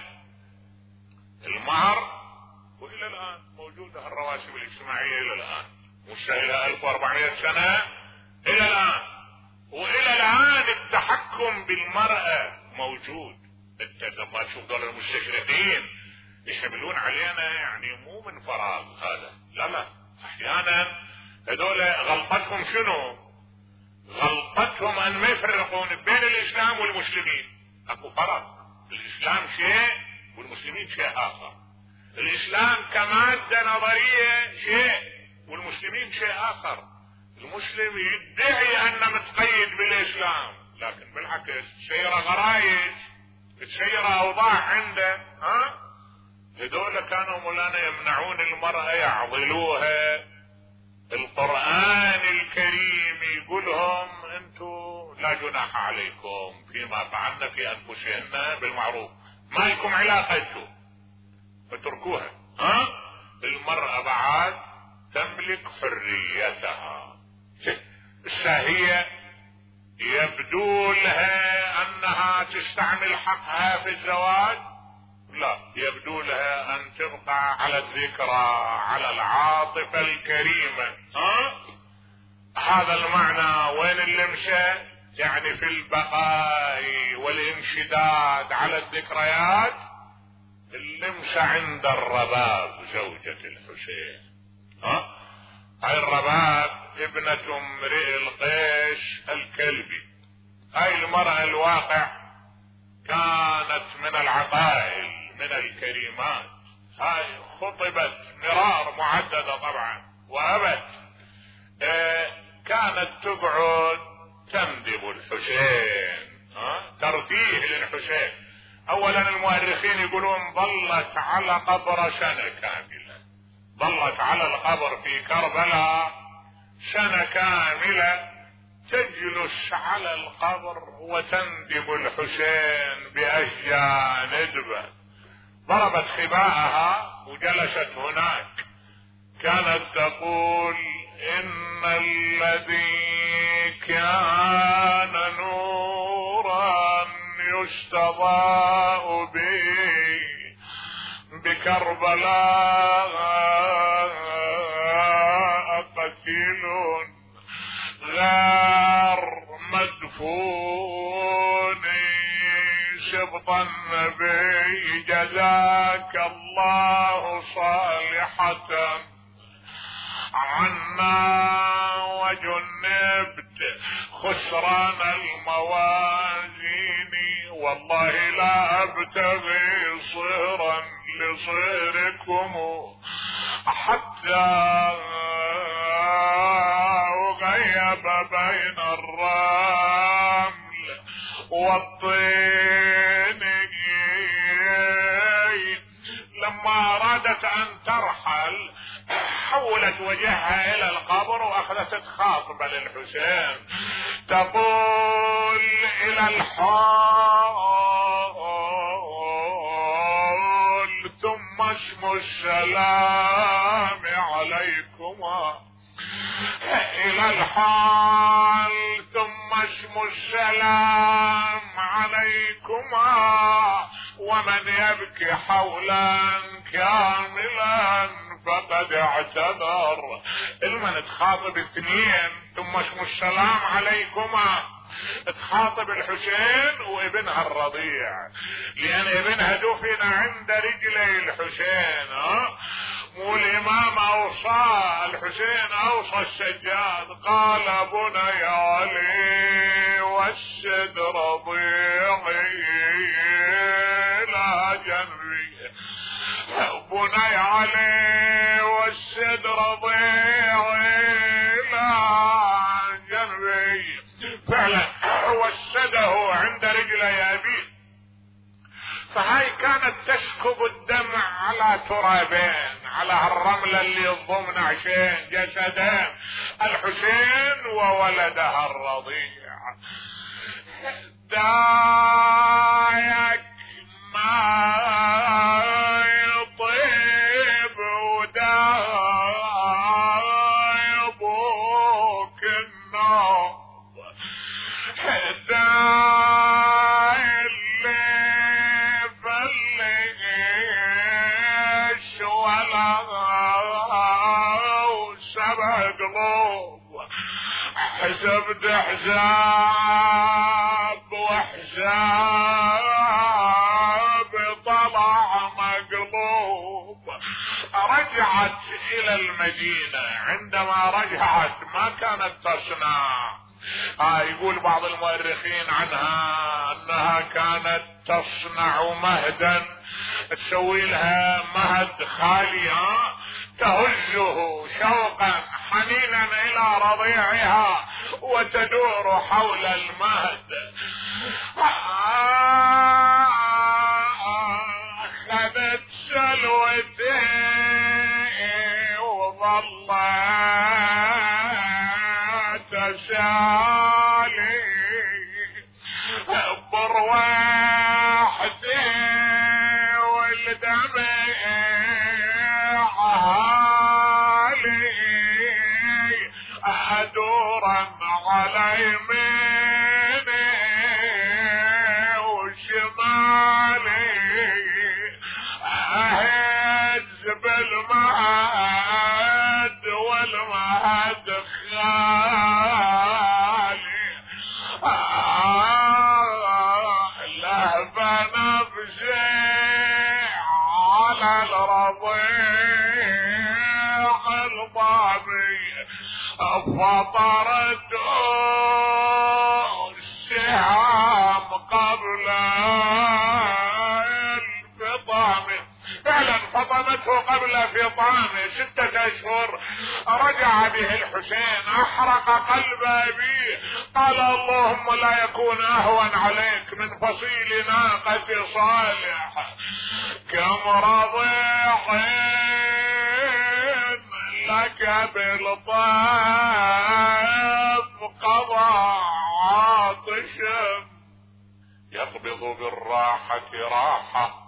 المهر. والى الان موجودة الرواسب الاجتماعية الى الان، مشتهلة ألف وأربعمائة سنة الى الان. والى الان التحكم بالمرأة موجود. انت لما تشوف دول المستشرقين يحملون علينا يعني مو من فراغ هذا، لا لا، احيانا هذول غلطتهم شنو؟ غلطتهم ان ما يفرقون بين الاسلام والمسلمين. اكو فرق، الاسلام شيء والمسلمين شيء اخر. الاسلام كمادة نظرية شيء والمسلمين شيء اخر. المسلم يدعي انه متقيد بالاسلام، لكن بالعكس تسير غرايز، تسير اوضاع عنده. ها هذول كانوا مولانا يمنعون المرأة يعضلوها. القرآن الكريم يقولهم انتوا لا جناح عليكم فيما فعلنا في انفسهن بالمعروف، ما لكم علاقة انتوا فتركوها. ها المرأة بعد تملك حريتها. الساهية يبدو لها انها تستعمل حقها في الزواج، لا، يبدو لها ان تبقى على الذكرى، على العاطفة الكريمة. ها هذا المعنى وين اللي مشى؟ يعني في البقاء والانشداد على الذكريات نمشى عند الرباب زوجة الحسين. ها هاي الرباب ابنة امرئ القيش الكلبي. هاي المرأة الواقع كانت من العقائل من الكريمات. هاي خطبت مرار معددة طبعا وابت. اه كانت تقعد تندب الحسين، اه ترتيه للحسين. اولا المؤرخين يقولون ظلت على قبر سنة كاملة، ظلت على القبر في كربلاء سنة كاملة تجلس على القبر وتندب الحسين بأشجار ندبة. ضربت خباءها وجلست هناك. كانت تقول إن الذي كان نورا يستضاء به بكربلاء قتيل غير مدفون سبط النبي جزاك الله صالحة عنا وجنبت خسران الموازين. والله لا ابتغي صيرا لصيركم حتى غيب بين الرمل والطين. لما ارادت ان ترحل حولت وجهها الى القبر واخذت تخاطب للحسين تقول الى الحال ثم اسم السلام عليكما، الى الحال ثم اسم السلام عليكما. ومن يبكي حولا كاملا فقد اعتذر. المن تخاطب اثنين ثم اسم السلام عليكما، تخاطب الحسين وابنها الرضيع، لان ابنها دفن عند رجلي الحسين. ها مو الامام اوصى الحسين، اوصى السجاد قال بني علي والسد رضيعي لا جنبي، بني علي والسد رضيعي لا جنبي. فعلا وسده عند رجلي ابيه. فهاي كانت تسكب الدمع على ترابين، على هالرملة اللي ضمن عشان جسدين الحسين وولدها الرضيع. دايك ما يطيب وداي ابوك النوم، داي اللي فليش ولا سبع قلوب. حسبت حساب وحساب طلع مقلوب. رجعت الى المدينة، عندما رجعت ما كانت تصنع. آه يقول بعض المؤرخين عنها انها كانت تصنع مهدا، تسوي لها مهد خالية تهزه شوقا حنينا الى رضيعها وتدور حول المهد. اخذت سلوتي وظلت تسالي برواحتي والدمع عالي ادورا على يميني وشمالي اهز بالمهد والمهد خالي. لهب نفسي على الرضيع الضامي فطرت السهام قبل الفطام. فعلا فطمته قبل فطامه ستة اشهر. رجع به الحسين احرق قلب ابيه، قال اللهم لا يكون اهون عليك من فصيل ناقة صالح. كم رضيع لك بالطيب قضى عاطشا، يقبض بالراحة راحة